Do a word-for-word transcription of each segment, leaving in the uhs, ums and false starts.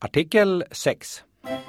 Artikel sex.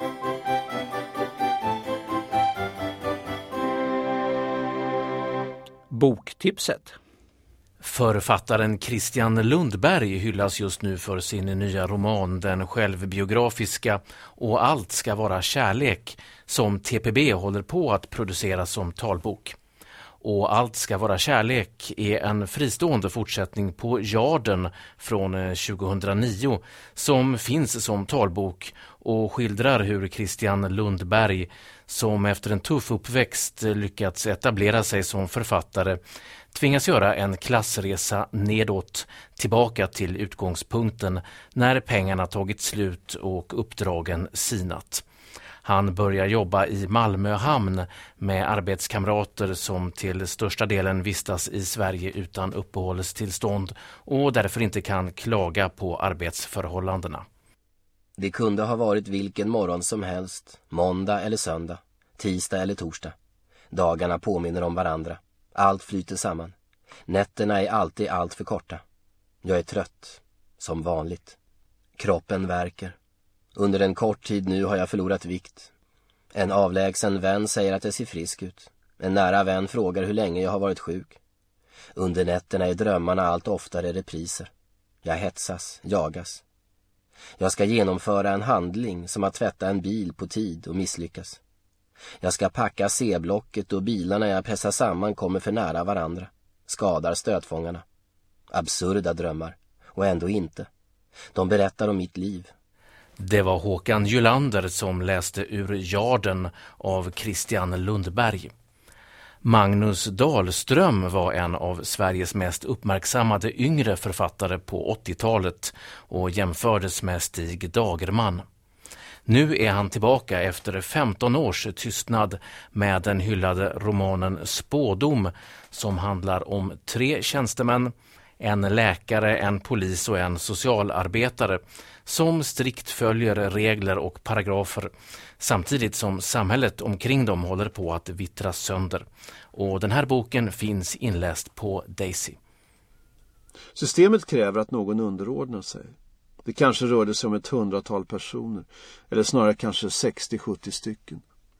Boktipset. Författaren Christian Lundberg hyllas just nu för sin nya roman Den självbiografiska Och allt ska vara kärlek, som T P B håller på att producera som talbok. Och allt ska vara kärlek är en fristående fortsättning på Jarden från tjugohundranio som finns som talbok och skildrar hur Christian Lundberg, som efter en tuff uppväxt lyckats etablera sig som författare, tvingas göra en klassresa nedåt tillbaka till utgångspunkten när pengarna tagit slut och uppdragen sinat. Han börjar jobba i Malmö hamn med arbetskamrater som till största delen vistas i Sverige utan uppehållstillstånd och därför inte kan klaga på arbetsförhållandena. Det kunde ha varit vilken morgon som helst, måndag eller söndag, tisdag eller torsdag. Dagarna påminner om varandra. Allt flyter samman. Nätterna är alltid allt för korta. Jag är trött, som vanligt. Kroppen värker. Under en kort tid nu har jag förlorat vikt. En avlägsen vän säger att jag ser frisk ut. En nära vän frågar hur länge jag har varit sjuk. Under nätterna är drömmarna allt oftare repriser. Jag hetsas, jagas. Jag ska genomföra en handling som att tvätta en bil på tid och misslyckas. Jag ska packa C-blocket och bilarna jag pressar samman kommer för nära varandra. Skadar stötfångarna. Absurda drömmar. Och ändå inte. De berättar om mitt liv. Det var Håkan Julander som läste ur Jarden av Christian Lundberg. Magnus Dahlström var en av Sveriges mest uppmärksammade yngre författare på åttiotalet och jämfördes med Stig Dagerman. Nu är han tillbaka efter femton års tystnad med den hyllade romanen Spådom som handlar om tre tjänstemän, en läkare, en polis och en socialarbetare som strikt följer regler och paragrafer samtidigt som samhället omkring dem håller på att vittra sönder. Och den här boken finns inläst på Daisy. Systemet kräver att någon underordnar sig. Det kanske rörde sig om ett hundratal personer, eller snarare kanske sextio sjuttio stycken.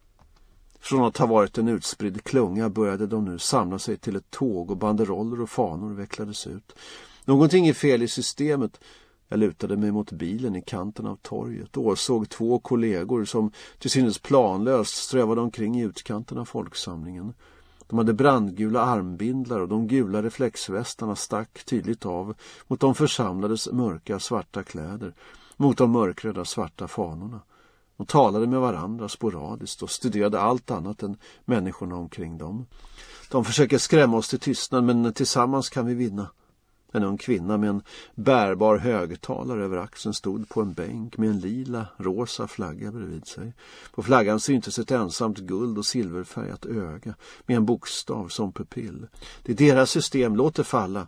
Från att ha varit en utspridd klunga började de nu samla sig till ett tåg och banderoller och fanor vecklades ut. Någonting är fel i systemet. Jag lutade mig mot bilen i kanten av torget och såg två kollegor som till synes planlöst strövade omkring i utkanten av folksamlingen. De hade brandgula armbindlar och de gula reflexvästarna stack tydligt av mot de församlades mörka svarta kläder, mot de mörkröda svarta fanorna. De talade med varandra sporadiskt och studerade allt annat än människorna omkring dem. De försöker skrämma oss till tystnad, men tillsammans kan vi vinna. En ung kvinna med en bärbar högtalare över axeln stod på en bänk med en lila, rosa flagga bredvid sig. På flaggan syntes ett ensamt guld- och silverfärgat öga med en bokstav som pupill. Det är deras system, låt det falla.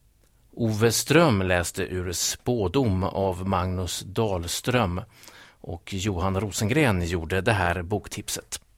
Ove Ström läste ur Spådom av Magnus Dahlström och Johan Rosengren gjorde det här boktipset.